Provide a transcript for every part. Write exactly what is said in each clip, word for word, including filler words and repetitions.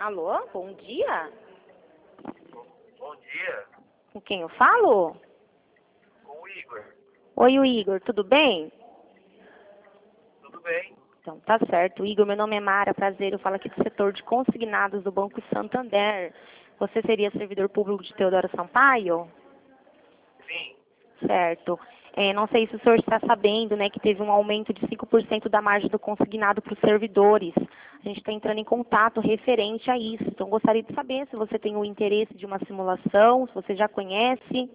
Alô, bom dia. Bom dia, Com quem eu falo? com o Igor. Oi, o Igor, tudo bem? Tudo bem? Então, tá certo. Igor, meu nome é Mara, prazer. Eu falo aqui do setor de consignados do Banco Santander. Você seria servidor público de Teodoro Sampaio? Sim. Certo. É, não sei se o senhor está sabendo, né, que teve um aumento de cinco por cento da margem do consignado para os servidores. A gente está entrando em contato referente a isso. Então, gostaria de saber se você tem o interesse de uma simulação, se você já conhece. Sim,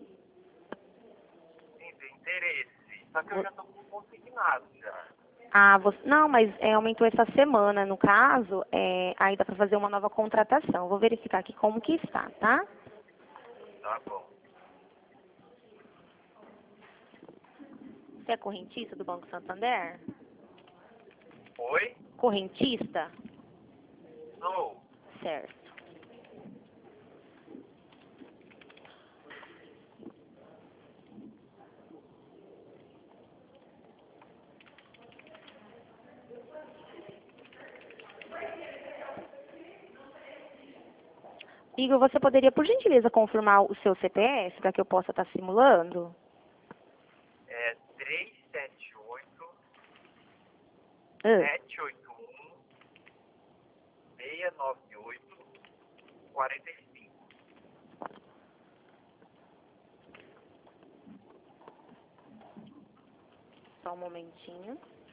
tem interesse. Só que eu já estou com consignado já. Ah, você, não, mas é, aumentou essa semana. No caso, é, aí dá para fazer uma nova contratação. Vou verificar aqui como que está, tá? Tá bom. Você é correntista do Banco Santander? Oi? Correntista? Sou. Certo. Igor, você poderia, por gentileza, confirmar o seu C P F para que eu possa estar simulando? É três sete oito, Ah, sete oito um, seis nove oito, quatro cinco. só um momentinho.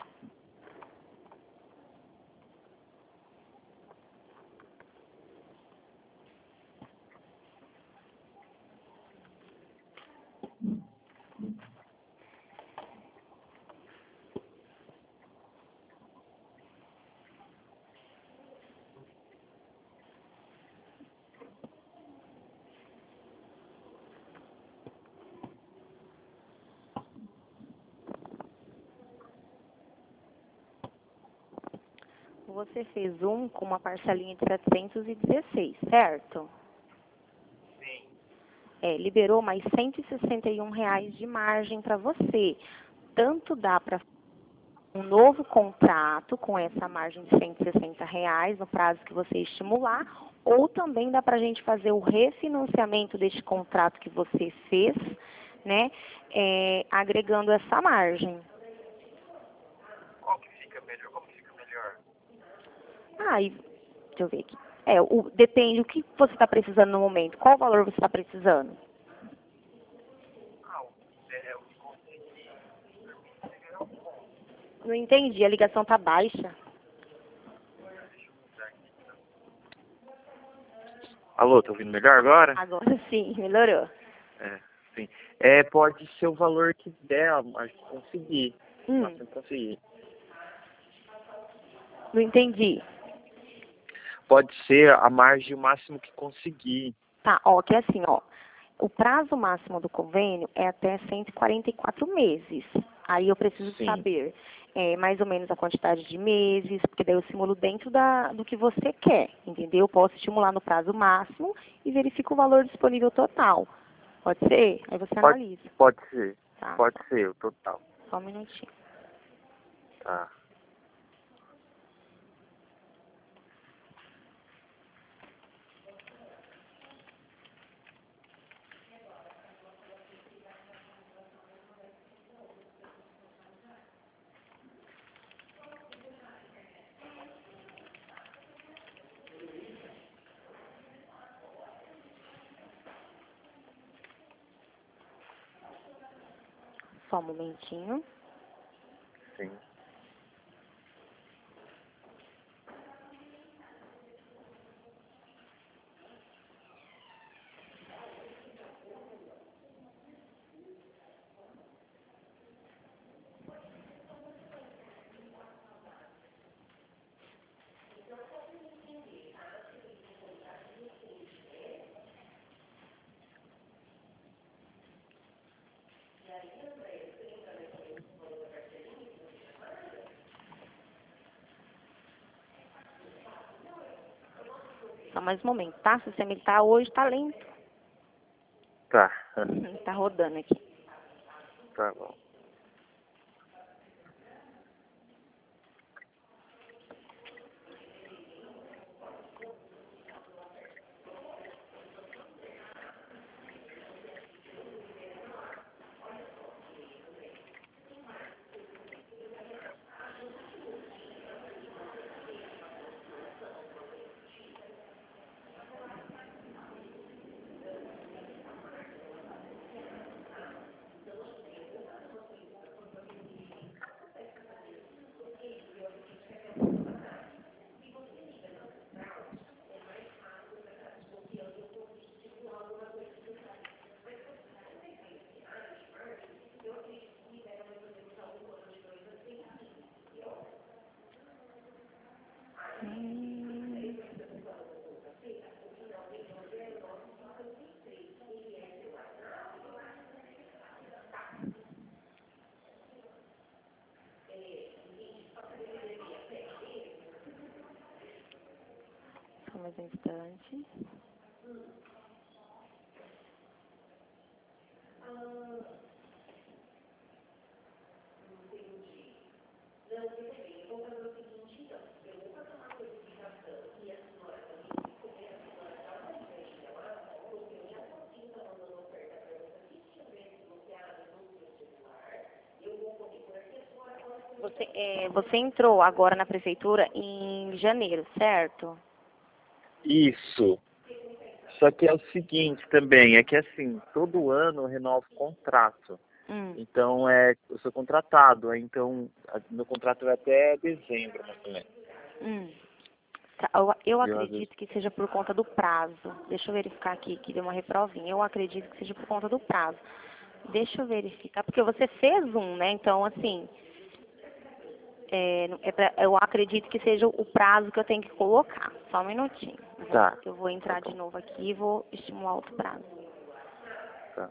Você fez um com uma parcelinha de setecentos e dezesseis, certo? Sim. É, liberou mais cento e sessenta e um reais de margem para você. Tanto dá para um novo contrato com essa margem de cento e sessenta reais no prazo que você estimular, ou também dá para a gente fazer o refinanciamento deste contrato que você fez, né, é, agregando essa margem. Qual que fica melhor? Como que fica melhor? Ah, e, deixa eu ver aqui. É, o, depende do que você está precisando no momento. Qual valor você está precisando? Ah, o, é, o que consegui. Por mim seria um bom. Não entendi, a ligação está baixa. Deixa eu mudar aqui. Alô, tá ouvindo melhor agora? Agora sim, melhorou. É, sim. É, pode ser o valor que der, mas conseguir. Hum, Mas eu conseguir. não entendi. Pode ser a margem o máximo que conseguir. Tá, ó, que é assim, ó. O prazo máximo do convênio é até cento e quarenta e quatro meses. Aí eu preciso Sim. saber é, mais ou menos a quantidade de meses, porque daí eu simulo dentro da, do que você quer, entendeu? Eu posso estimular no prazo máximo e verifico o valor disponível total. Pode ser? Aí você Pode, analisa. pode ser. Tá, Pode ser, o total. só um minutinho. Tá. Só um momentinho. Sim. Só mais um momento, tá? O sistema ele tá hoje, tá lento. Tá. Tá rodando aqui. Tá bom. mais um instante. Você, é, você entrou agora na prefeitura em janeiro, certo? Isso. Só que é o seguinte também, é que assim, todo ano eu renovo o contrato. Hum. Então, é, eu sou contratado, aí, então, a- meu contrato vai até dezembro, mais ou menos. Hum. Tá, Eu, eu Eu, às vezes, acredito que seja por conta do prazo. Deixa eu verificar aqui, que deu uma reprovinha. Eu acredito que seja por conta do prazo. Deixa eu verificar, porque você fez um, né? Então, assim, é, é pra- eu acredito que seja o prazo que eu tenho que colocar. Só um minutinho. Tá, Eu vou entrar tá de bom, novo aqui e vou estimular outro prazo. tá.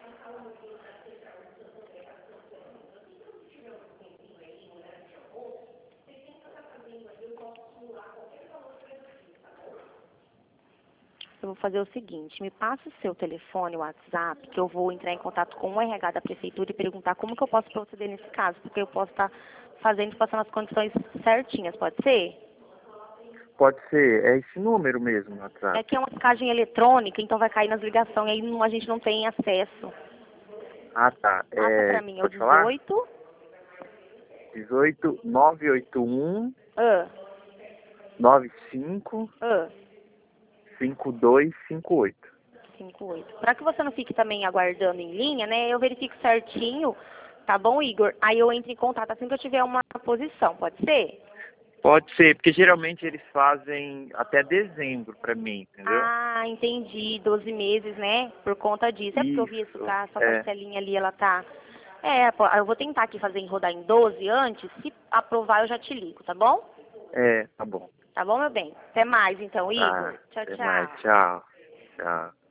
Eu vou fazer o seguinte, me passa o seu telefone, o WhatsApp, que eu vou entrar em contato com o R H da prefeitura e perguntar como que eu posso proceder nesse caso, porque eu posso estar fazendo, passando as condições certinhas, pode ser? Pode ser, é esse número mesmo no É WhatsApp. que é uma mensagem eletrônica, então vai cair nas ligações, e aí não- a gente não tem acesso. Ah, tá. Passa É, pra mim, é o pode falar? dezoito. dezoito, nove oito um, Ah, nove cinco, ah, cinco dois cinco oito. cinco oito. Para que você não fique também aguardando em linha, né, eu verifico certinho, tá bom, Igor? Aí eu entro em contato assim que eu tiver uma posição, pode ser? Pode ser, porque geralmente eles fazem até dezembro pra mim, entendeu? Ah, entendi. doze meses, né? Por conta disso. É porque eu vi isso, Isso, cá, essa é, parcelinha ali, ela tá... É, pô, eu vou tentar aqui fazer em rodar em doze antes. Se aprovar, eu já te ligo, tá bom? é, tá bom. Tá bom, meu bem? Até mais, então, Igor. Tá, Tchau, até mais, tchau. tchau. Tchau.